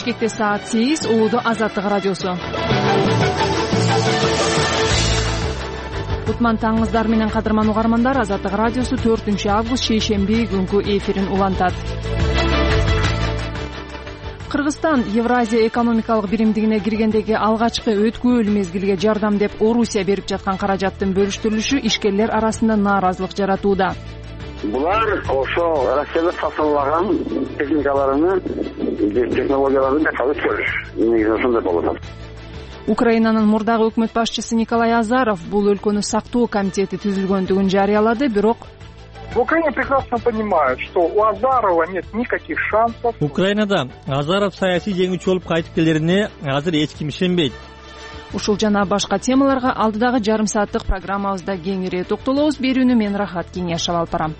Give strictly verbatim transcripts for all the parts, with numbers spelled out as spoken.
Бишкекте саат сегиз, Улуудо Азаттык радиосу. Кутман таңыңыздар менен кадырман угармандар, Азаттык радиосу төртүнчү август шейшемби күнгү эфирин улантат. Кыргызстан Евразия экономикалык биримдигине киргендеги алгачкы өткөөл мезгилге жардам деп Орусия берип жаткан каражаттын бөлүштүрүлүшү ишкерлер арасында нааразылык жаратууда. Булар ошо Россияда сатылган техникаларны, технологияларын кайтарып көрүш. Негизи ошондой болуп атат. Украинанын мурдагы өкмөт башчысы Николай Азаров бул өлкөнү сактоо комитети түзүлгөндүгүн жарыялады, бирок Украина прекрасно понимает, что у Азарова нет никаких шансов. Украинада Азаров саясий жеңүүчү болуп кайтып келерине азыр эч ким ишенбейт. Ушул жана башка темаларга алдыдагы жарым сааттык программабызда кеңири токтолобуз. Берүүнү мен Рахат Кеңешов алып барам.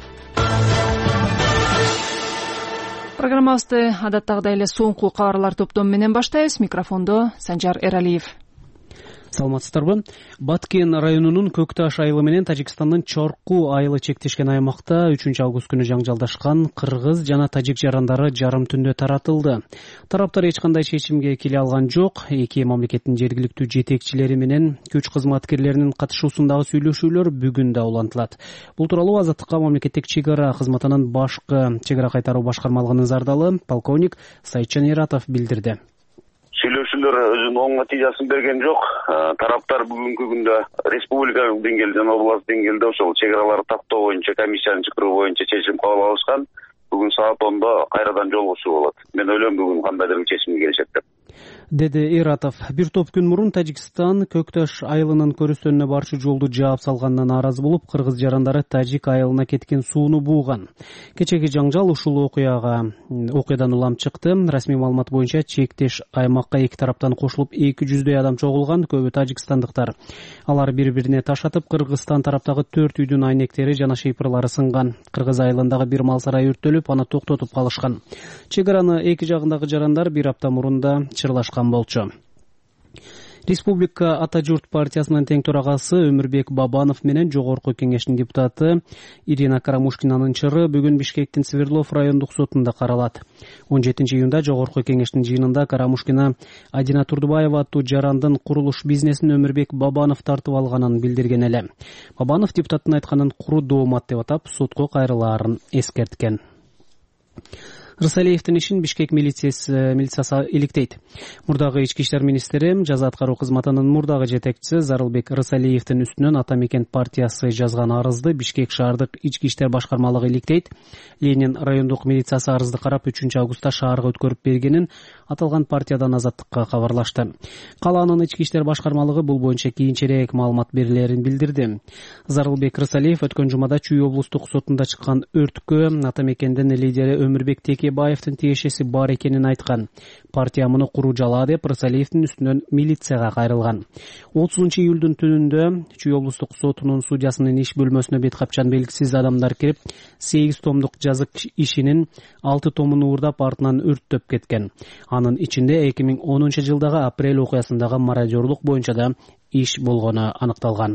Программабызды адаттагыдай эле соңку кабарлар топтому менен баштайбыз. Микрофондо Санжар Эралиев. Саламатсыздарбы? Баткен районунун Көк Таш айылы менен Тажикстандын Чорку айылы чектешкен аймакта үчүнчү август күнү жаңжалдашкан кыргыз жана тажик жарандары жарым түндө таратылды. Тараптар эч кандай чечимге келе алган жок. Эки мамлекеттин жергиликтүү жетекчилери менен күч кызматкерлеринин катышуусундагы сүйлөшүүлөр бүгүн да улантылат. Бул тууралуу Азаттыкка мамлекеттик чек ара кызматынын башкы чек ара кайтаруу башкармалыгынын зардалы полковник Сайытжан Иратов билдирди. Сүйлөшүүлөр өзүнүн оң натыйжасын берген жок. Тараптар бүгүнкү күндө республикалык деңгээлде жана област деңгээлде ошол чек араларды тактоо боюнча комиссияны чакыруу боюнча чечим кабыл алышкан. Бүгүн саат ондо кайрадан жолугушуу болот. Мен ойлойм бүгүн кандайдыр чечимге келишет деп. Деди Иратов. Бир топ күн мурун Тажикстан Көк Таш айылынын көрүстөнүнө барчу жолду жаап салганына нааразы болуп, кыргыз жарандары Тажик айылына кеткен сууну бууган. Кечеги жаңжал ушул окуяга окуядан улам чыкты. Расмий маалымат боюнча чектеш аймакка эки тараптан кошулуп эки жүздөй адам чогулган, көбү тажикстандыктар. Алар бири-бирине таш атып, Кыргызстан тараптагы төрт үйдүн айнектери жана шыйпырлары сынган. Кыргыз айылындагы бир мал сарайы өрттөлүп, аны токтотуп калышкан. Чек араны эки жагындагы жарандар бир апта мурунда чырлашкан болчу. Республика Ата журт партиясынын тең төрагасы Өмүрбек Бабанов менен жогорку кеңештин депутаты Ирина Карамушкинанын чыры бүгүн Бишкектин Свердлов райондук сотунда каралат. он жетинчи июнда жогорку кеңештин жыйынында Карамушкина Адина Турдубаева аттуу жарандын курулуш бизнесин Өмүрбек Бабанов тартып алганын билдирген эле. Бабанов депутаттын айтканын куру доомат деп атап, сотко кайрылаарын эскерткен. Рысалиевдин ишин Бишкек милициясы милициясы иликтейт. Мурдагы ички иштер министри, жаза аткаруу кызматынын мурдагы жетекчиси Зарылбек Рысалиевдин үстүнөн Ата Мекен партиясы жазган арызды Бишкек шаардык ички иштер башкармалыгы иликтейт. Ленин райондук милициясы арызды карап үчүнчү августта шаарга өткөрүп бергенин аталган партиядан Азаттыкка кабарлашты. Калаанын ички иштер башкармалыгы бул боюнча кийинчерээк маалымат берилерин билдирди. Зарылбек Рысалиев өткөн жумада Чүй облустук сотунда чыккан өрткө Ата Мекендин лидери Өмүрбек Текебаевдин тиешеси бар экенин айткан. Партия муну куру жала деп Рысалиевдин үстүнөн милицияга кайрылган. отузунчу июлдун түнүндө Чүй облустук сотунун судьясынын иш бөлмөсүнө бет капчан белгисиз адамдар кирип, сегиз томдук жазык ишинин алты томун уурдап артынан өрттөп кеткен. Анын ичинде эки миң онунчу жылдагы апрель окуясындагы мародёрлук боюнча да иш болгону аныкталган.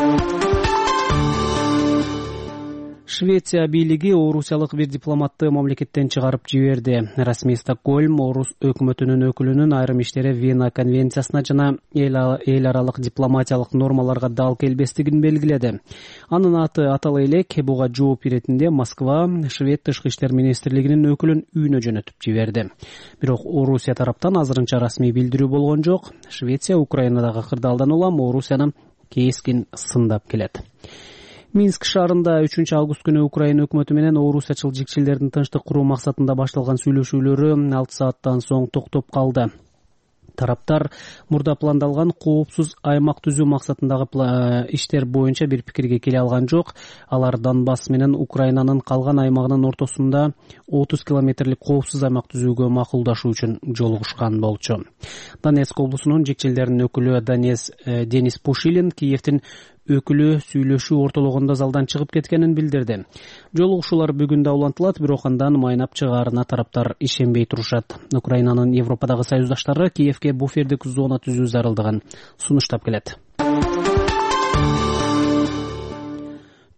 Швеция бийлиги орусиялык бир дипломатты мамлекеттен чыгарып жиберди. Расмий Стокгольм орус өкмөтүнүн өкүлүнүн айрым иштери Вена конвенциясына жана эл аралык дипломатиялык нормаларга дал келбестигин белгиледи. Анын аты атала элек. Буга жооп иретинде Москва Швед тышкы иштер министрлигинин өкүлүн үйүнө жөнөтүп жиберди. Бирок Орусия тараптан азырынча расмий билдирүү болгон жок. Швеция Украинадагы кырдаалдан улам Орусияны кескин сындап келет. Минск шаарында үчүнчү август күнү Украина өкмөтү менен орусиячыл жикчилердин тынчтык куруу максатында башталган сүйлөшүүлөрү алты сааттан соң токтоп калды. Тараптар мурда пландалган коопсуз аймак түзүү максатындагы иштер боюнча бир пикирге келе алган жок. Алар Донбасс менен Украинанын калган аймагынын ортосунда отуз километрлик коопсуз аймак түзүүгө макулдашуу үчүн жолугушкан болчу. Донецк облусунун жикчилеринин өкүлү Донец Денис Пушилин Киевдин өкүлү сүйлөшүү ортолугунда залдан чыгып кеткенин билдирди. Жолугушуулар бүгүн да улантылат, бирок андан майнап чыгаарына тараптар ишенбей турушат. Украинанын Европадагы союздаштары Киевге буфердик зона түзүү зарылдыгын сунуштап келет.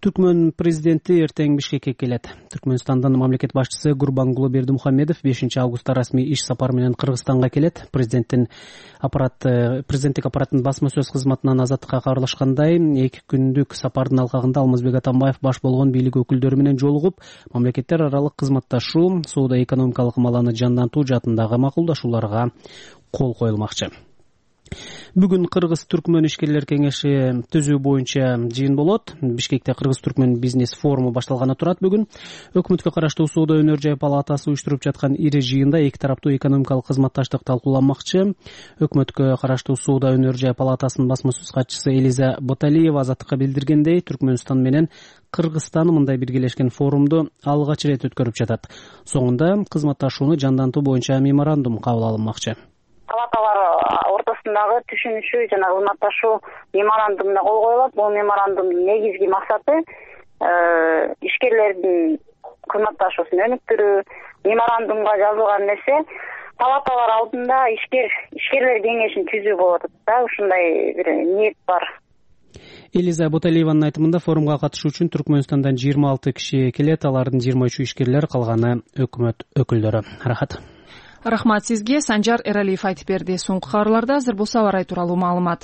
Түркмөн президенти эртең Бишкекке келет. Түркмөнстандын мамлекет башчысы Гурбангулы Бердимухамедов бешинчи августта расмий иш сапары менен Кыргызстанга келет. Президенттин аппарат президенттик аппараттын басма сөз кызматынан Азаттыкка кабарлашкандай, эки күндүк сапардын алкагында Алмазбек Атамбаев баш болгон бийлик өкүлдөрү менен жолугуп, мамлекеттер аралык кызматташуу, соода экономикалык маланы жандантуу жаатындагы макулдашууларга кол коюлмакчы. Бүгүн Кыргыз-Түркмөн ишкерлер кеңеши түзүү боюнча жыйын болот. Бишкекте Кыргыз-Түркмөн бизнес форуму башталганы турат бүгүн. Өкмөткө караштуу соода өнөр жай палатасы уюштуруп жаткан ири жыйында эки тараптуу экономикалык кызматташтык талкууланмакчы. Өкмөткө караштуу соода өнөр жай палатасынын басма сөз катчысы Элиза Боталиева Азаттыкка билдиргендей, Түркмөнстан менен Кыргызстан мындай биргелешкен форумду алгач ирет өткөрүп жатат. Соңунда кызматташууну жандантуу боюнча меморандум кабыл алынмакчы. Палаталар ортосундагы түшүнүшүү жана ыматташуу меморандумуна кол коюлат. Бул меморандумдун негизги максаты ишкерлердин кызматташуусун өнүктүрүү. Меморандумга жазылган нерсе палаталар алдында ишкер ишкерлер кеңешин түзүү болот да, ушундай бир ниет бар. Элиза Боталиеванын айтымында форумга катышуу үчүн Түркмөнстандан жыйырма алты киши келет, алардын жыйырма үчү ишкерлер, калганы өкмөт өкүлдөрү. Рахат. Рахмат сизге. Санжар Эралиев айтып берди. Соңку кабарларда азыр болсо аба ырайы тууралуу маалымат.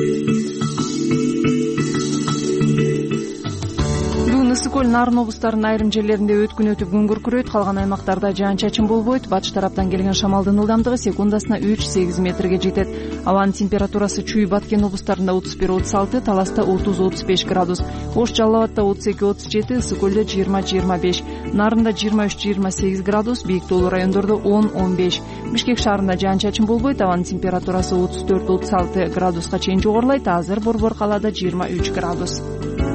Ысык-Көл, Нарын облустарынын айрым жерлеринде өткүн өтүп күн күркүрөйт, калган аймактарда жаан-чачын болбойт. Батыш тараптан келген шамалдын ылдамдыгы секундасына үч сегиз метрге жетет. Абанын температурасы Чүй, Баткен облустарында отуз бир отуз алты, Таласта отуз отуз беш градус, Ош, Жалал абадда отуз эки отуз жети, Ысык-Көлдө жыйырма жыйырма беш, Нарында жыйырма үч жыйырма сегиз градус, Бийик тоолуу райондордо он он беш. Бишкек шаарында жаан-чачын болбойт, абанын температурасы отуз төрт отуз алты градуска чейин жогорулайт. Азыр Борбор калаада жыйырма үч градус.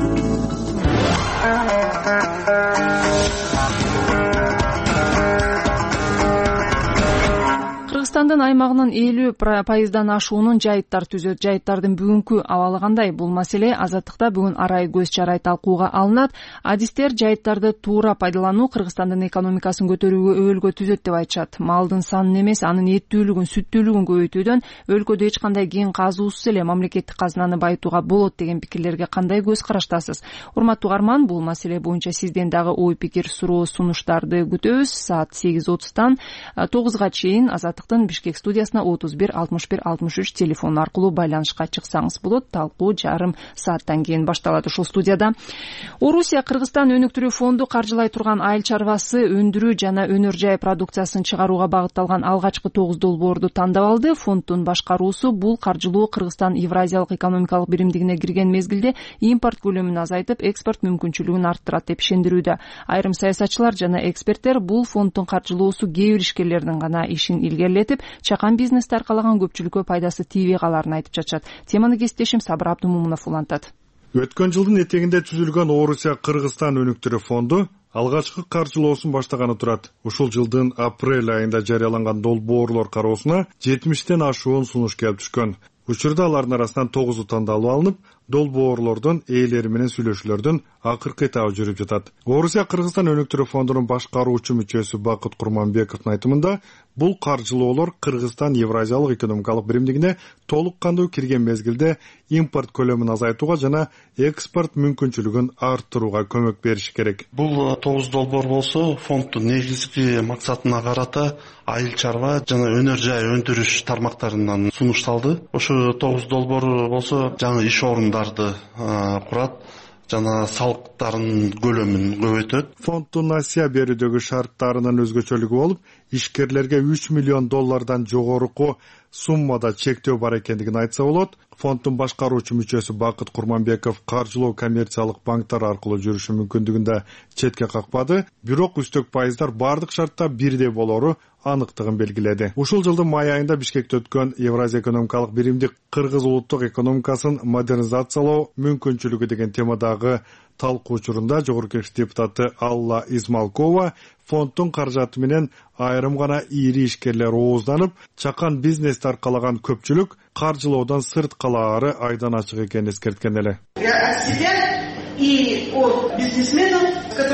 Кыргызстандын аймагынын элүү пайыздан ашуунун жайыттар түзөт. Жайыттардын бүгүнкү абалы кандай? Бул маселе Азаттыкта бүгүн арай көз чарай талкууга алынат. Адистер жайыттарды туура пайдалануу Кыргызстандын экономикасын көтөрүүгө өбөлгө түзөт деп айтышат. Малдын санын эмес, анын эттүүлүгүн, сүттүүлүгүн көбөйтүүдөн өлкөдө эч кандай кен казуусуз эле мамлекеттик казынаны байытууга болот деген пикирлерге кандай көз караштасыз? Урматтуу угарман, бул маселе боюнча сизден дагы ой пикир, суроо, сунуштарды күтөбүз. Саат сегиз отуздан тогузга чейин Азаттыктын Бишкек студиясына отуз бир алтымыш бир алтымыш үч телефон аркылуу байланышка чыксаңыз болот. Талкуу жарым сааттан кийин башталат ушул студияда. Орусия Кыргызстан өнүктүрүү фонду каржылай турган айыл чарбасы, өндүрүү жана өнөр жай продукциясын чыгарууга багытталган алгачкы тогуз долбоорду тандап алды. Фонддун башкаруусу бул каржылоо Кыргызстан Евразиялык экономикалык биримдигине кирген мезгилде импорт көлөмүн азайтып, экспорт мүмкүнчүлүгүн арттырат деп ишендирүүдө. Айрым саясатчылар жана эксперттер бул фонддун каржылоосу кээ бир ишкерлердин гана ишин илгерилетип, чакан бизнести аркалаган көпчүлүккө пайдасы тийбей калаарын айтып жатышат. Теманы кесиптешим Сабыр Абдумумунов улантат. Өткөн жылдын этегинде түзүлгөн Орусия Кыргызстан өнүктүрүү фонду алгачкы каржылоосун баштаганы турат. Ушул жылдын апрель айында жарыяланган долбоорлор кароосуна жетимиштен ашуун сунуш келип түшкөн. Учурда алардын арасынан тогузу тандалып алынып, долбоорлордун ээлери менен сүйлөшүүлөрдүн акыркы этабы жүрүп жатат. Орусия Кыргызстан өнүктүрүү фондунун башкаруучу мүчөсү Бакыт Курманбековдун айтымында, бул каржылоолор Кыргызстан Евразиялык экономикалык биримдигине толук кандуу кирген мезгилде импорт көлөмүн азайтууга жана экспорт мүмкүнчүлүгүн арттырууга көмөк бериши керек. Бул тогуз долбоор болсо, фонддун негизги максатына карата айыл чарба жана өнөр жай өндүрүш тармактарынан сунушталды. Ошо тогуз долбоор болсо, жаңы иш орундарды курат жана салыктардын көлөмүн көбөйтөт. Фонддун Асия берүүдөгү шарттарынын өзгөчөлүгү болуп, ишкерлерге үч миллион доллардан жогоруку суммада чектөө бар экендигин айтса болот. Фонддун башкаруучу мүчөсү Бакыт Курманбеков каржылоо коммерциялык банктар аркылуу жүрүшү мүмкүндүгүн да четке какпады. Бирок үстөк пайыздар бардык шартта бирдей болору аныктыгын белгиледи. Ушул жылдын май айында Бишкекте өткөн Евразия экономикалык биримдик Кыргыз улуттук экономикасын модернизациялоо мүмкүнчүлүгү деген темадагы талкуу учурунда жогорку кеңеш депутаты Алла Измалкова фонддун каражаты менен айрым гана ири ишкерлер оозданып, чакан бизнести аркалаган көпчүлүк каржылоодон сырт калаары айдан ачык экенин эскерткен эле. И от бизнесменов, с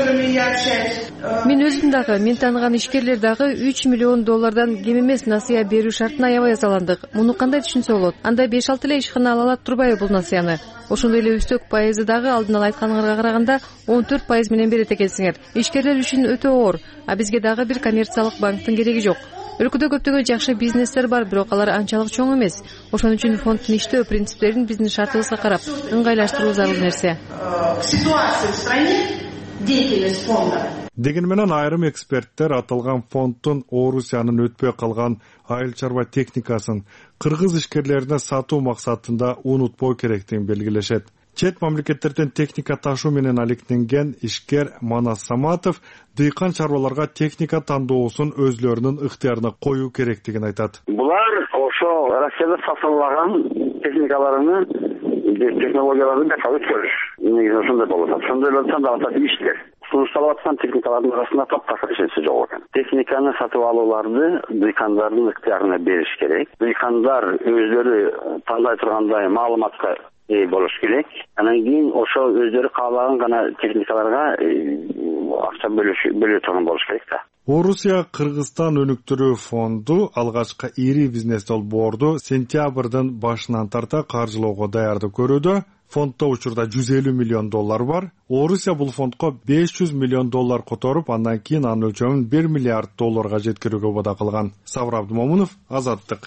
Мен өзүм дагы, мен тааныган ишкерлер дагы үч миллион доллардан кем эмес насыя берүү шартына аябай азаландык. Муну кандай түшүнсө болот? Анда беш алты эле ишкана ала алат турбайбы бул насыяны? Ошондой эле үстөк пайызы дагы алдын ала айтканыңарга караганда он төрт пайыз менен берет экенсиңер. Ишкерлер үчүн өтө оор, а бизге дагы бир коммерциялык банктын кереги жок. Өлкөдө көптөгөн жакшы бизнестер бар, бирок алар анчалык чоң эмес. Ошон үчүн фонддун иштөө принциптерин биздин шартыбызга карап ыңгайлаштыруу зарыл нерсе. Ситуация в стране, деятельность фонда. Деген менен айрым эксперттер аталган фонддун Орусиянын өтпөй калган айыл чарба техникасын кыргыз ишкерлерине сатуу максатында унутпоо керектигин белгилешет. Чет мамлекеттерден техника ташуу менен алектенген ишкер Манас Саматов дыйкан чарбаларга техника тандоосун өзлөрүнүн ыктыярына коюу керектигин айтат. Булар ошо Россияда сатылган техникаларны, технологияларды бекалып көрүш. Негизи ошондой болуп атат. Ошондой болсо да атат иштер. Сунушталып аткан техникалардын арасында таптакыр эчеси жок экен. Техниканы сатып алууларды дыйкандардын ыктыярына бериш керек. Дыйкандар өзлөрү тандай тургандай маалыматка ээ болуш керек. Анан кийин ошо өздөрү каалаган гана техникаларга акча бөлө турган болуш керек да. Орусия Кыргызстан өнүктүрүү фонду алгачкы ири бизнес долбоорду сентябрдын башынан тарта каржылоого даярдык көрүүдө. Фонддо учурда жүз элүү миллион доллар бар. Орусия бул фондко беш жүз миллион доллар которуп, андан кийин анын өлчөмүн бир миллиард долларга жеткирүүгө убада кылган. Сабыр Абдымомунов, Азаттык.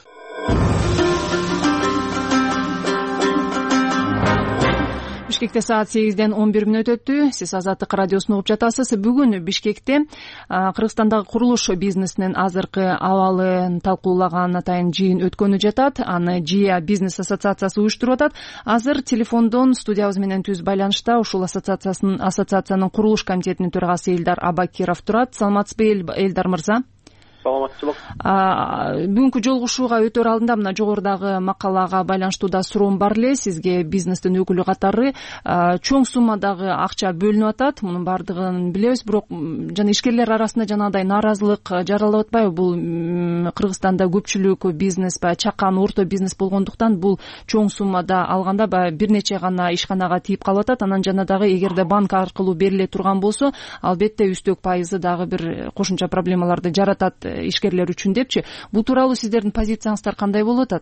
Бишкекте саат сегизден он бир мүнөт өттү. Сиз Азаттык радиосун угуп жатасыз. Бүгүн Бишкекте Кыргызстандагы курулуш бизнесинин азыркы абалын талкуулаган атайын жыйын өткөнү жатат. Аны Жия бизнес ассоциациясы уюштуруп атат. Азыр телефондон студиябыз менен түз байланышта ушул ассоциациясынын ассоциациянын курулуш комитетинин төрагасы Элдар Абакиров турат. Саламатсызбы, Элдар мырза? Саламатчылык. Бүгүнкү жолугушууга өтөр алдында мына жогорудагы макалага байланыштуу да суроом бар эле. Сизге бизнестин өкүлү катары чоң суммадагы акча бөлүнүп атат. Мунун баардыгын билебиз, бирок жана ишкерлер арасында жанагындай нааразылык жаралып атпайбы? Бул Кыргызстанда көпчүлүк бизнес баягы чакан орто бизнес болгондуктан бул чоң суммада алганда баягы бир нече гана ишканага тийип калып атат. Анан жана дагы эгерде банк аркылуу бериле турган болсо, албетте үстөк пайызы дагы бир кошумча проблемаларды жаратат ишкерлер үчүн депчи. Бул тууралуу сиздердин позицияңыздар кандай болуп атат?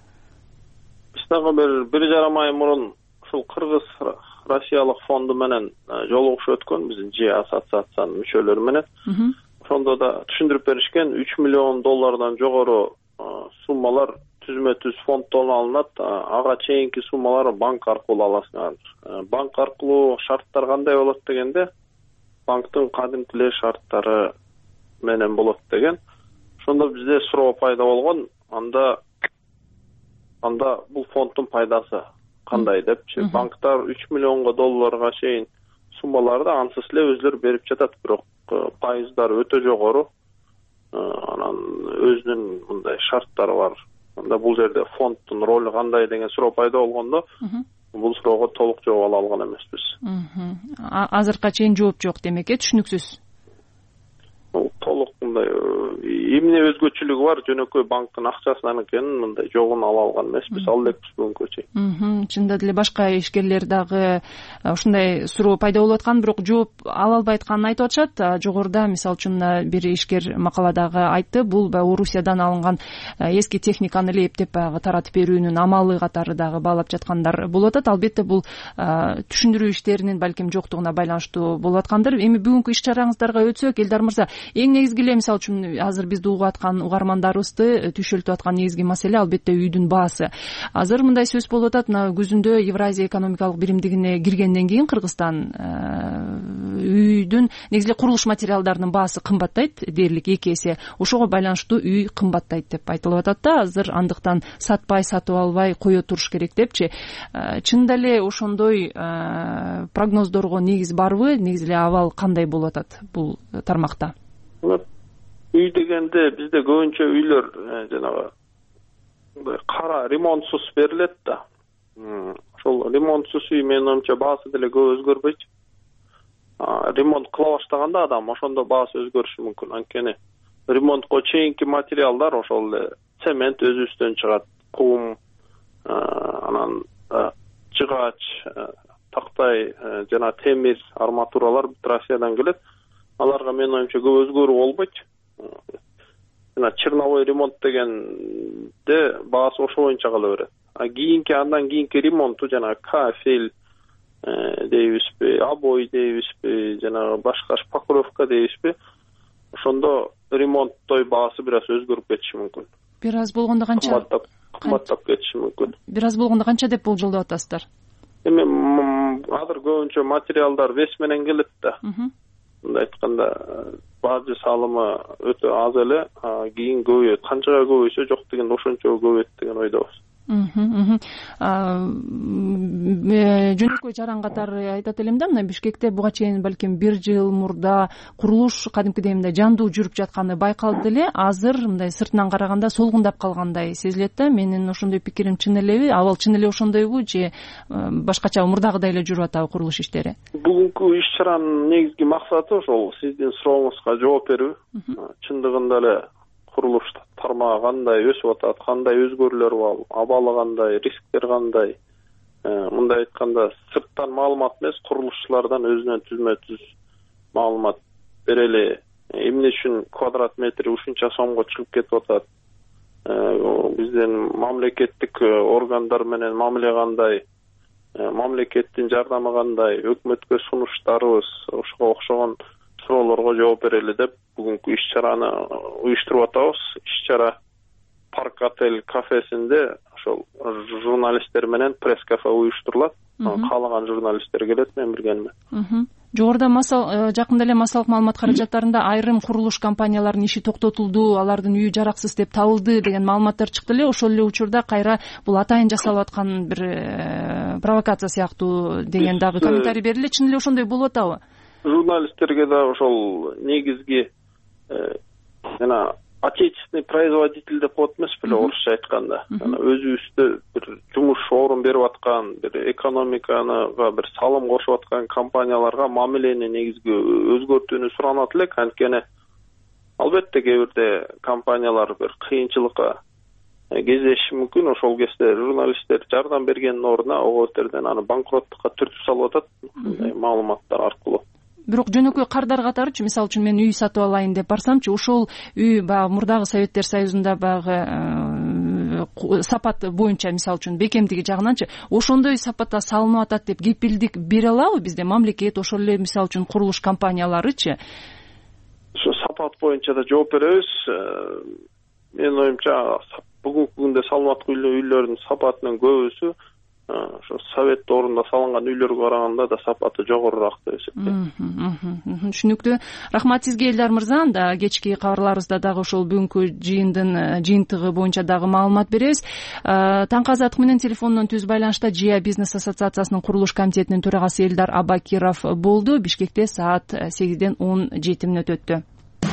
Биз дагы бир бир жарым ай мурун ушул Кыргыз Россиялык фонду менен жолугушуу өткөн, биздин Ж ассоциациянын мүчөлөрү менен. Ошондо да түшүндүрүп беришкен, үч миллион доллардан жогору суммалар түзмө түз фонддон алынат. Ага чейинки суммалар банк аркылуу аласыңар. Банк аркылуу шарттар кандай болот дегенде, банктын кадимки эле шарттары менен болот деген. Ошондо бизде суроо пайда болгон. Анда анда бул фонддун пайдасы кандай депчи. Банктар үч миллионго долларга чейин суммаларды ансыз эле өзлөрү берип жатат, бирок пайыздары өтө жогору. Анан өзүнүн мындай шарттары бар. Анда бул жерде фонддун ролу кандай деген суроо пайда болгондо, бул суроого толук жооп ала алган эмеспиз. Азыркыга чейин жооп жок демек, э, түшүнүксүз. Толук мындай эмне өзгөчөлүгү бар, жөнөкөй банктын акчасынан экенин мындай жогун ала алган эмеспиз, ал элекпиз бүгүнкү чейин. Чында деле башка ишкерлер дагы ушундай суроо пайда болуп аткан, бирок жооп ала албай атканын айтып атышат. Жогоруда мисалы үчүн бир ишкер макаладагы айтты, бул баягы Орусиядан алынган эски техниканы эле эптеп баягы таратып берүүнүн амалы катары дагы баалап жаткандар болуп атат. Албетте бул түшүндүрүү иштеринин балким жоктугуна байланыштуу болуп аткандыр. Эми бүгүнкү иш чараңыздарга өтсөк, Элдар мырза, эң негизги эле мисалы үчүн азыр бизди угуп аткан угармандарыбызды түшөлтүп аткан негизги маселе албетте үйдүн баасы. Азыр мындай сөз болуп атат, мына күзүндө Евразия экономикалык биримдигине киргенден кийин Кыргызстан үйдүн негизи эле курулуш материалдарынын баасы кымбаттайт, дээрлик эки эсе. Ошого байланыштуу үй кымбаттайт деп айтылып атат да. Азыр андыктан сатпай, сатып албай кое туруш керек депчи. Чында эле ошондой прогноздорго негиз барбы? Негизи эле абал кандай болуп атат бул тармакта? Үй дегенде бизде көбүнчө үйлөр жанагы кара ремонтсуз берилет да. Ошол ремонтсуз үй менин оюмча баасы деле көп өзгөрбөйт. Ремонт кыла баштаганда адам ошондо баасы өзгөрүшү мүмкүн. Анткени ремонтко чейинки материалдар ошол эле цемент өзүбүздөн чыгат, кум, анан жыгач, тактай жана темир арматуралар бүт Россиядан келет. Аларга менин оюмча көп өзгөрүү болбойт. Жана черновой ремонт дегенде баасы ошо боюнча кала берет. А кийинки андан кийинки ремонту жана кафель дейбизби, обой дейбизби, жана башка шпаклевка дейбизби, ошондо ремонттой баасы бир аз өзгөрүп кетиши мүмкүн. Бир аз болгондо канча? Кымбаттап, кымбаттап кетиши мүмкүн. Бир аз болгондо канча деп болжолдоп атасыздар? Эми азыр көбүнчө материалдар вес менен келет да. Мындай айтканда бажы салымы өтө аз эле, кийин көбөйөт. Канчага көбөйсө жок дегенде ошончо көбөйөт деген ойдобуз. Жөнөкөй жаран катары айтат элем да, мына Бишкекте буга чейин балким бир жыл мурда курулуш кадимкидей мындай жандуу жүрүп жатканы байкалды эле. Азыр мындай сыртынан караганда солгундап калгандай сезилет да. Менин ошондой пикирим чын элеби? Абал чын эле ошондойбу же башкача мурдагыдай эле жүрүп атабы курулуш иштери? Бүгүнкү иш чаранын негизги максаты ошол сиздин сурооңузга жооп берүү. Чындыгында эле курулуш тармагы кандай өсүп атат, кандай өзгөрүүлөр бар, абалы кандай, рисктер кандай. Мындай айтканда сырттан маалымат эмес, курулушчулардан өзүнөн түзмө-түз маалымат берели. Эмне үчүн квадрат метри ушунча сомго чыгып кетип атат? Биздин мамлекеттик органдар менен мамиле кандай? Мамлекеттин жардамы кандай? Өкмөткө сунуштарыбыз ошого окшогон суроолорго жооп берели деп бүгүнкү иш чараны уюштуруп атабыз. Иш чара Парк отель кафесинде ошол журналисттер менен пресс-кафе уюштурулат. Каалаган журналисттер келет менен биргеме. Жогоруда масал жакында эле массалык маалымат каражаттарында айрым курулуш компанияларынын иши токтотулду, алардын үйү жараксыз деп табылды деген маалыматтар чыкты эле. Ошол эле учурда кайра бул атайын жасалып аткан бир провокация сыяктуу деген дагы комментарий берилди. Чын эле ошондой болуп атабы? Журналисттерге да ошол негизги жана отечественный производитель деп коет эмес беле орусча айтканда. Жана өзүбүздө бир жумуш орун берип аткан, бир экономикага бир салым кошуп аткан компанияларга мамилени негизги өзгөртүүнү суранат элек. Анткени албетте кээ бирде компаниялар бир кыйынчылыкка кездеши мүмкүн. Ошол кезде журналисттер жардам бергендин ордуна ОГОтерден аны банкроттукка түртүп салып атат мындай маалыматтар аркылуу. Бирок жөнөкөй кардар катарычы, мисалы үчүн мен үй сатып алайын деп барсамчы, ошол үй баягы мурдагы Советтер Союзунда баягы сапат боюнча, мисалы үчүн бекемдиги жагынанчы ошондой сапатта салынып атат деп кепилдик бере алабы бизде мамлекет, ошол эле мисалы үчүн курулуш компанияларычы? Ошо сапат боюнча да жооп беребиз. Менин оюмча бүгүнкү күндө салынып аткан үйлөрдүн сапатынын көбүсү ошо совет доорунда салынган үйлөргө караганда да сапаты жогорураак деп эсептейм. Түшүнүктүү. Рахмат сизге Элдар мырза. Анда кечки кабарларыбызда дагы ошол бүгүнкү жыйындын жыйынтыгы боюнча дагы маалымат беребиз. Таңкы Азаттык менен телефондон түз байланышта ЖИА бизнес ассоциациясынын курулуш комитетинин төрагасы Элдар Абакиров болду. Бишкекте саат сегизден он жети мүнөт өттү.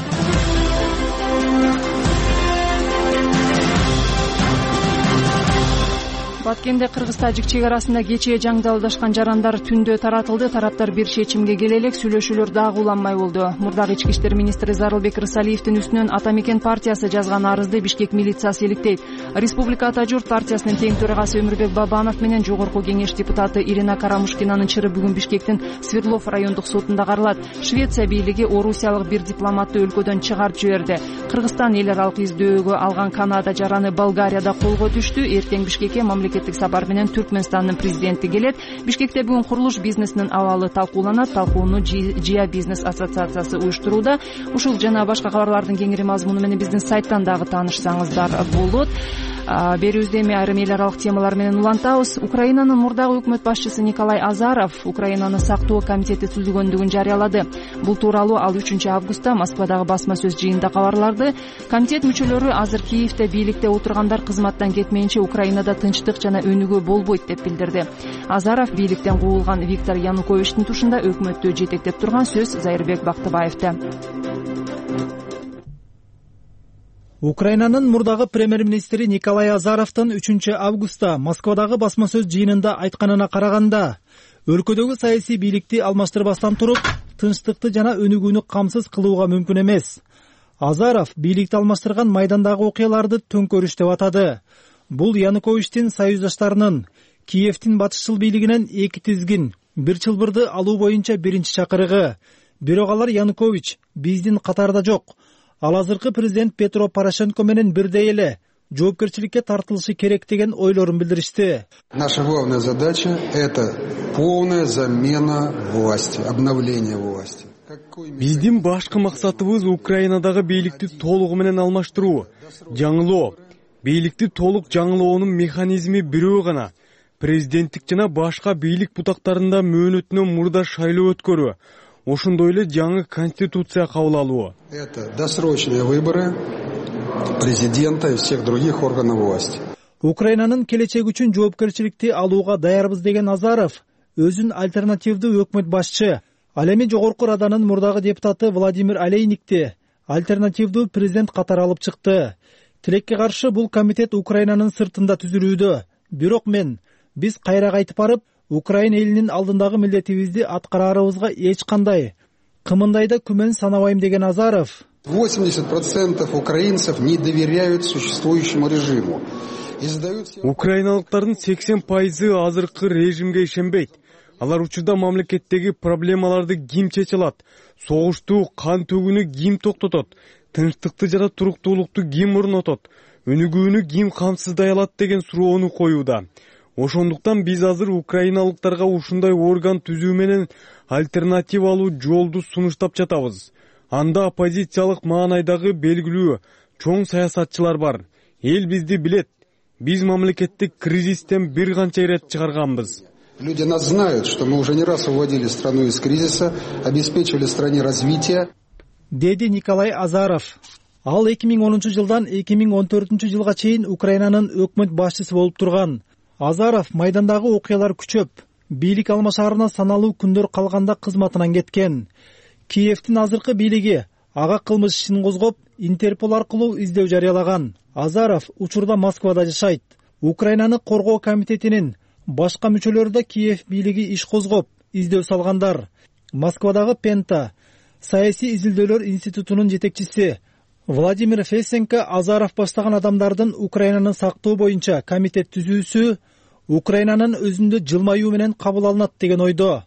Баткенде Кыргыз-Тажик чек арасында кечээ жаңдалдашкан жарандар түндө таратылды. Тараптар бир чечимге келе элек, сүйлөшүүлөр дагы уланмай болду. Мурдагы ички иштер министри Зарылбек Рысалиевдин үстүнөн Ата Мекен партиясы жазган арызды Бишкек милициясы иликтейт. Республика Ата Журт партиясынын тең төрагасы Өмүрбек Бабанов менен Жогорку кеңеш депутаты Ирина Карамушкинанын чыры бүгүн Бишкектин Свердлов райондук сотунда каралат. Швеция бийлиги орусиялык бир дипломатты өлкөдөн чыгарып жиберди. Кыргызстан эл аралык издөөгө алган Канада жараны Болгарияда колго түштү. Эртең Бишкекке мамлекеттик сапар менен Түркмөнстандын президенти келет. Бишкекте бүгүн курулуш бизнесинин абалы талкууланат. Талкууну ЖИА бизнес ассоциациясы уюштурууда. Ушул жана башка кабарлардын кеңири мазмуну менен биздин сайттан дагы таанышсаңыздар болот. Берүүбүздө эми айрым эл аралык темалар менен улантабыз. Украинанын мурдагы өкмөт башчысы Николай Азаров Украинаны сактоо комитети түзүлгөндүгүн жарыялады. Бул тууралуу ал үчүнчү августта Москвадагы басма сөз жыйынында кабарларды. Комитет мүчөлөрү азыр Киевде бийликте отургандар кызматтан кетмейинче Украинада тынчтык жана өнүгүү болбойт деп билдирди. Азаров бийликтен куугулган Виктор Януковичтин тушунда өкмөттү жетектеп турган сөз Зайырбек Бактыбаевда. Украинанын мурдагы премьер-министри Николай Азаровдун үчүнчү августта Москвадагы басма сөз жыйынында айтканына караганда, өлкөдөгү саясий бийликти алмаштырбастан туруп, тынчтыкты жана өнүгүүнү камсыз кылууга мүмкүн эмес. Азаров бийликти алмаштырган майдандагы окуяларды төңкөрүш деп атады. Бул Януковичтин союздаштарынын Киевдин батышчыл бийлигинен эки тизгин бир чылбырды алуу боюнча биринчи чакырыгы. Бирок алар Янукович биздин катарда жок. Ал азыркы президент Петро Порошенко менен бирдей эле жоопкерчиликке тартылышы керек деген ойлорун билдиришти. Наша главная задача — это полная замена власти, обновление власти. Биздин башкы максатыбыз Украинадагы бийликти толугу менен алмаштыруу, жаңылоо. Бийликти толук жаңылоонун механизми бирөө гана. Президенттик жана башка бийлик бутактарында мөөнөтүнөн мурда шайлоо өткөрүү. Ошондой эле жаңы конституция кабыл алуу. Это досрочные выборы президента и всех других органов власти. Украинанын келечеги үчүн жоопкерчиликти алууга даярбыз деген Азаров өзүн альтернативдүү өкмөт башчы, ал эми Жогорку Раданын мурдагы депутаты Владимир Олейникти альтернативдүү президент катары алып чыкты. Тилекке каршы бул комитет Украинанын сыртында түзүлүүдө. Бирок мен биз кайра кайтып барып, Украина элинин алдындагы милдетибизди аткарарыбызга эч кандай кымындайда күмөн санабайм деген Азаров. восемьдесят процентов украинцев не доверяют существующему режиму. Украиналыктардын сексен пайызы азыркы режимге ишенбейт. Алар учурда мамлекеттеги проблемаларды ким чече алат? Согушту, кан төгүүнү ким токтотот? Тынчтыкты жана туруктуулукту ким орнотот? Өнүгүүнү ким камсыздай алат деген суроону коюуда. Ошондуктан биз азыр украиналыктарга ушундай орган түзүү менен альтернатива алуу жолду сунуштап жатабыз. Анда оппозициялык маанайдагы белгилүү чоң саясатчылар бар. Эл бизди билет. Биз мамлекеттик кризистен бир канча ирет чыгарганбыз. Люди нас знают, что мы уже не раз выводили страну из кризиса, обеспечивали стране развитие. Деди Николай Азаров. Ал эки миң онунчу жылдан эки миң он төртүнчү жылга чейин Украинанын өкмөт башчысы болуп турган. Азаров майдандагы окуялар күчөп, бийлик алмашаарына саналуу күндөр калганда кызматынан кеткен. Киевдин азыркы бийлиги ага кылмыш ишин козгоп, Интерпол аркылуу издөө жарыялаган. Азаров учурда Москвада жашайт. Украинаны коргоо комитетинин башка мүчөлөрү да Киев бийлиги иш козгоп, издөө салгандар. Москвадагы Пента саясий изилдөөлөр институтунун жетекчиси Владимир Фесенко Азаров баштаган адамдардын Украинаны сактоо боюнча комитет түзүүсү Украинанын өзүндө жылмаюу менен кабыл алынат деген ойдо.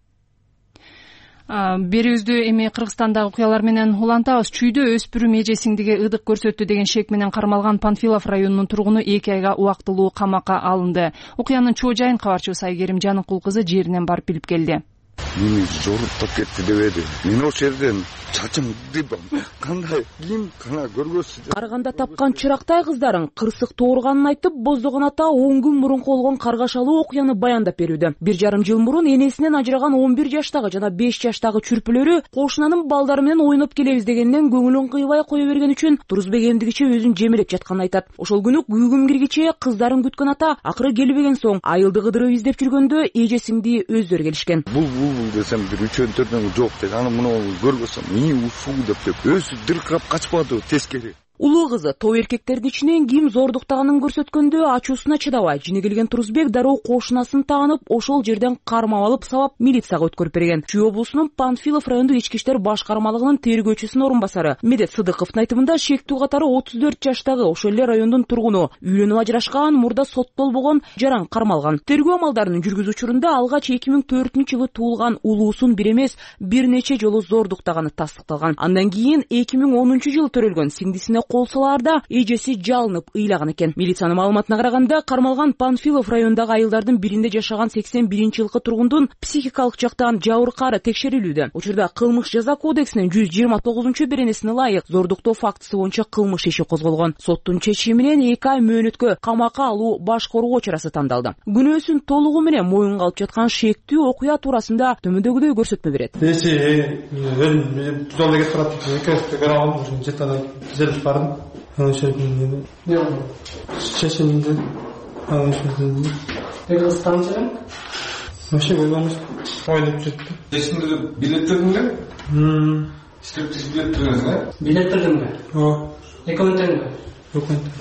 Берүүбүздү эми Кыргызстандагы окуялар менен улантабыз. Чүйдө өспүрүм эжесиңдиге ыдык көрсөттү деген шек менен кармалган Панфилов районунун тургуну эки айга убактылуу камакка алынды. Окуянын чоо жайын кабарчыбыз Айгерим Жаныкул кызы жеринен барып билип келди. Мени жоруктап кетти дебеди. Мен ошол жерден чачым деп кандай кийим гана көргөсү. Караганда тапкан чырактай кыздарың кырсык тоорганын айтып, Боздогон ата он күн мурун болгон каргашалуу окуяны баяндап берүүдө. Бир жарым жыл мурун энесинен ажыраган он бир жаштагы жана беш жаштагы чүрпүлөрү кошунанын балдары менен ойноп келебиз дегенден көңүлүн кыйбай кое берген үчүн Турузбек эмдигиче өзүн жемелеп жатканын айтат. Ошол күнү күйгүм киргиче кыздарын күткөн ата акыры келбеген соң айылды кыдырып издеп жүргөндө эжесиңди өздөрү келишкен. Бул бул десем бир үчөн төртөн жок деп, аны муну көргөсөм мени ушул деп деп өзү дыркап качпады тескери. Улуу кызы топ эркектердин ичинен ким зордуктаганын көрсөткөндө ачуусуна чыдабай жини келген Турузбек дароо кошунасын таанып, ошол жерден кармап алып сабап милицияга өткөрүп берген. Чүй облусунун Панфилов райондук ички иштер башкармалыгынын тергөөчүсүнүн орун басары Медет Сыдыковдун айтымында шектүү катары отуз төрт жаштагы ошол эле райондун тургуну үйлөнүп ажырашкан, мурда соттолбогон жаран кармалган. Тергөө амалдарынын жүргүзүү учурунда алгач эки миң төртүнчү жылы туулган улуусун бир эмес бир нече жолу зордуктаганы тастыкталган. Андан кийин эки миң онунчу жылы төрөлгөн сиңдисине кол салаарда эжеси жалынып ыйлаган экен. Милициянын маалыматына караганда, кармалган Панфилов райондагы айылдардын биринде жашаган сексен биринчи жылкы тургундун психикалык жактан жабыркаары текшерилүүдө. Учурда кылмыш жаза кодексинин жүз жыйырма тогузунчу беренесине ылайык зордуктоо фактысы боюнча кылмыш иши козголгон. Соттун чечими менен эки ай мөөнөткө камакка алуу баш коргоо чарасы тандалды. Күнөөсүн толугу менен моюнга алып жаткан шектүү окуя туурасында төмөндөгүдөй көрсөтмө берет. Чечимди Кыргызстанча вообще ойлонуш ойлоп жүрдүм. Эсиңде билеттериңби? Иштеп билеттериңиз, э? Билеттериңби? Ооба. Экөө теңби? Жок.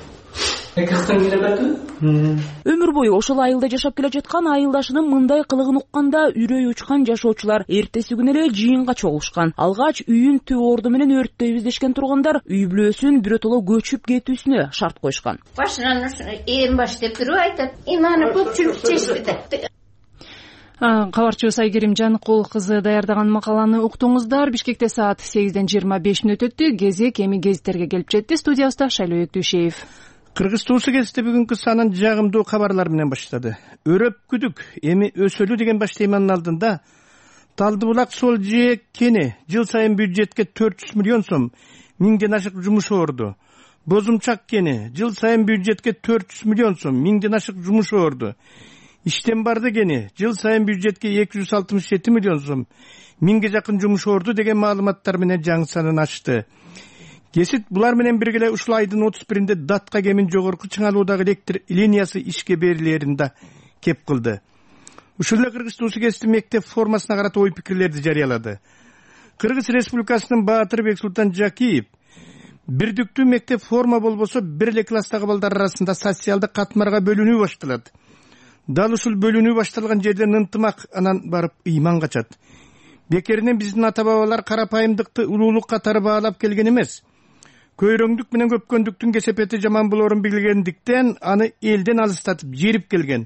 Өмүр бою ошол айылда жашап келе жаткан айылдашынын мындай кылыгын укканда үрөй учкан жашоочулар эртеси күнү эле жыйынга чогулушкан. Алгач үйүн төө орду менен өрттөйбүз дешкен тургундар үй бүлөсүн биротоло көчүп кетүүсүнө шарт коюшкан. Башынан эң баш деп туруп айтат. Иманы көпчүлүк чечти. Кабарчыбыз Айгерим Жаныкул кызы даярдаган макаланы уктуңуздар. Бишкекте саат сегизден жыйырма беш мүнөт өттү. Кезек эми гезиттерге келип жетти. Студиябызда Шайлоо Өктүшеев. Кыргыз туусу гезити бүгүнкү санын жагымдуу кабарлар менен баштады. Өрөп күдүк эми өсөлү деген баш теманын алдында Талды булак сол жээк кени жыл сайын бюджетке төрт жүз миллион сом, миңден ашык жумуш орду. Бозумчак кени жыл сайын бюджетке төрт жүз миллион сом, миңден ашык жумуш орду. Иштен барды кени жыл сайын бюджетке эки жүз алтымыш жети миллион сом, миңге жакын жумуш орду деген маалыматтар менен жаңы санын ачты. Кесит булар менен бирге ушул айдын отуз биринде Датка кемин жогорку чыңалуудагы электр линиясы ишке берилерин да кеп кылды. Ушул эле Кыргыз туусу кесити мектеп формасына карата ой пикирлерди жарыялады. Кыргыз Республикасынын Баатыр Бексултан Жакиев бирдиктүү мектеп форма болбосо бир эле класстагы балдар арасында социалдык катмарга бөлүнүү башталат. Дал ушул бөлүнүү башталган жерден ынтымак анан барып ыйман качат. Бекеринен биздин ата бабалар карапайымдыкты улуулук катары баалап келген эмес. Көйрөңдүк менен көпкөндүктүн кесепети жаман болорун билгендиктен аны элден алыстатып жирип келген.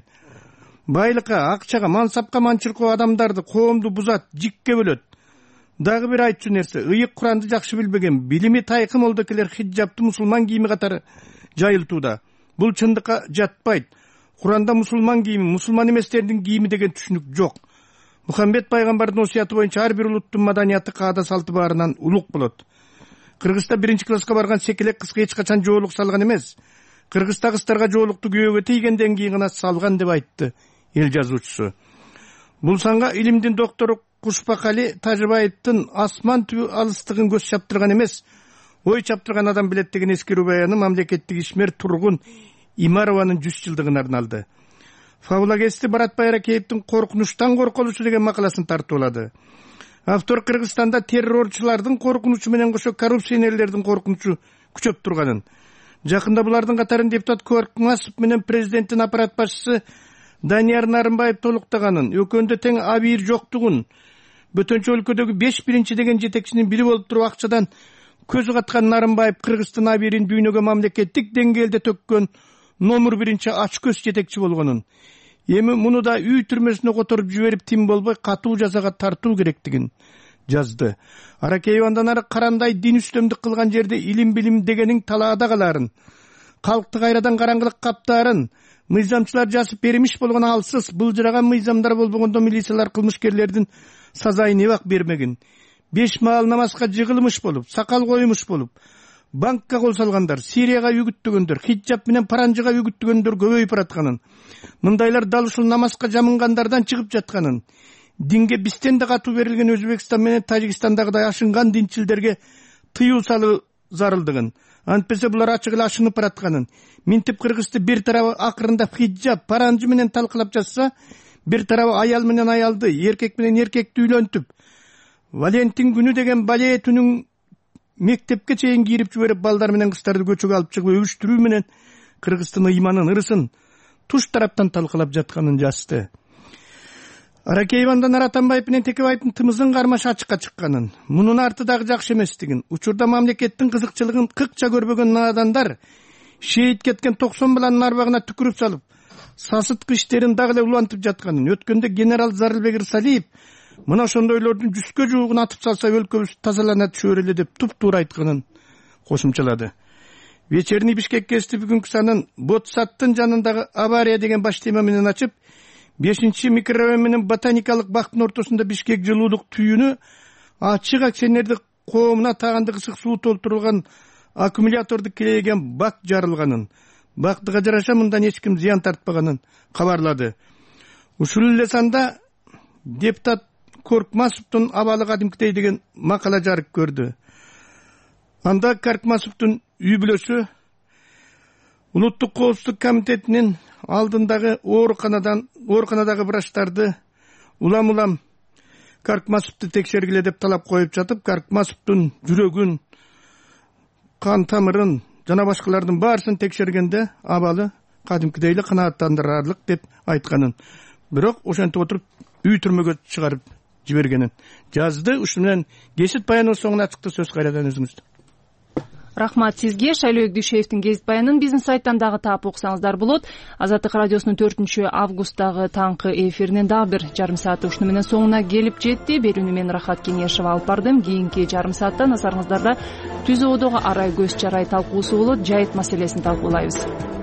Байлыкка, акчага, мансапка манчылкоо адамдарды коомду бузат, жикке бөлөт. Дагы бир айтчу нерсе, ыйык Куранды жакшы билбеген, билими тайкы молдокелер хиджабты мусулман кийими катары жайылтууда. Бул чындыкка жатпайт. Куранда мусулман кийими, мусулман эместердин кийими деген түшүнүк жок. Мухаммед пайгамбардын осуяты боюнча ар бир улуттун маданияты каада салты баарынан улук болот. Кыргызда биринчи класска барган секелек кызга эч качан жоолук салган эмес. Кыргызда кыздарга жоолукту күйөөгө тийгенден кийин гана салган деп айтты эл жазуучусу. Бул санга илимдин доктору Кушпакали Тажыбаевдин асман түбү алыстыгын көз чаптырган эмес, ой чаптырган адам билет деген эскерүү баяны мамлекеттик ишмер Тургун Имарованын жүз жылдыгына арналды. Фабулагести Баратбай Аракеевдин коркунучтан корколушу деген макаласын тартуулады. Автор Кыргызстанда террорчулардын коркунучу менен кошо коррупционерлердин коркунучу күчөп турганын, жакында булардын катарын депутат Коркмасов менен президенттин аппарат башчысы Данияр Нарымбаев толуктаганын, өкөндө тең абийир жоктугун, бөтөнчө өлкөдөгү беш биринчи деген жетекчинин бири болуп туруп акчадан көзү каткан Нарымбаев Кыргыздын абийирин дүйнөгө мамлекеттик деңгээлде төккөн номер биринчи ач көз жетекчи болгонун, эми муну да үй түрмөсүнө которуп жиберип тим болбой катуу жазага тартуу керектигин жазды. Аракеев андан ары карандай дин үстөмдүк кылган жерде илим билим дегенин талаада каларын, калкты кайрадан караңгылык каптаарын, мыйзамчылар жасып бермиш болгон алсыз, былжыраган мыйзамдар болбогондо милициялар кылмышкерлердин сазайын эбак бермеген. Беш маал намазга жыгылмыш болуп, сакал коюмуш болуп, банкка кол салгандар, Сирияга үгүттөгөндөр, хиджаб менен паранжыга үгүттөгөндөр көбөйүп баратканын, мындайлар дал ушул намазга жамынгандардан чыгып жатканын, динге бистен да катуу берилген Өзбекстан менен Тажикстандагыдай ашынган динчилдерге тыюу салуу зарылдыгын, антпесе булар ачык эле ашынып баратканын, минтип Кыргызды бир тарабы акырында хиджаб, паранжы менен талкылап жатса, бир тарабы аял менен аялды, эркек менен эркекти үйлөнтүп, Валентин күнү деген бале түнүн мектепке чейин кирип жиберип, балдар менен кыздарды көчөгө алып чыгып өбүштүрүү менен Кыргыздын ыйманын, ырысын туш тараптан талкылап жатканын жазды. Аракеев андан ары Атамбаев менен Текебаевдин тымызын кармаш ачыкка чыкканын, мунун арты дагы жакшы эместигин, учурда мамлекеттин кызыкчылыгын кыкча көрбөгөн надандар шейит кеткен токсон баланын арбагына түкүрүп салып, сасыткы иштерин дагы эле улантып жатканын, өткөндө генерал Зарылбек Ырсалиев мына ошондойлордун жүзгө жуугун атып салса өлкөбүз тазалана түшөр эле деп туп-туура айтканын кошумчалады. Вечерний Бишкек гезити бүгүнкү санын Ботсаттын жанындагы авария деген баш тема менен ачып, бешинчи микрорайон менен ботаникалык бактын ортосунда Бишкек жылуулук түйүнү ачык акционердик коомуна тагандык ысык суу толтурулган аккумуляторду кирейген бак жарылганын, бактыга жараша мындан эч ким зыян тартпаганын кабарлады. Ушул эле санда депутат Коркмасовдун абалы кадимкидей деген макала жарык көрдү. Анда Коркмасовдун үй бүлөсү Улуттук коопсуздук комитетинин алдындагы ооруканадан ооруканадагы врачтарды улам-улам Коркмасовду текшергиле деп талап коюп жатып, Коркмасовдун жүрөгүн, кан тамырын жана башкалардын баарысын текшергенде абалы кадимкидей эле канааттандырарлык деп айтканын, бирок ошентип отуруп үй түрмөгө чыгарып жибергенин жазды. Ушул менен кесит баяныбыз соңуна чыкты. Сөз кайрадан өзүңүздө. Рахмат сизге. Шайлоо Дүйшеевдин гезит баянын биздин сайттан дагы таап окусаңыздар болот. Азаттык радиосунун төртүнчү августдагы таңкы эфиринин дагы бир жарым сааты ушуну менен соңуна келип жетти. Берүүнү мен Рахат Кеңешева алып бардым. Кийинки жарым саатта назарыңыздарда түз оодогу арай көз чарай талкуусу болот. Жайыт маселесин талкуулайбыз.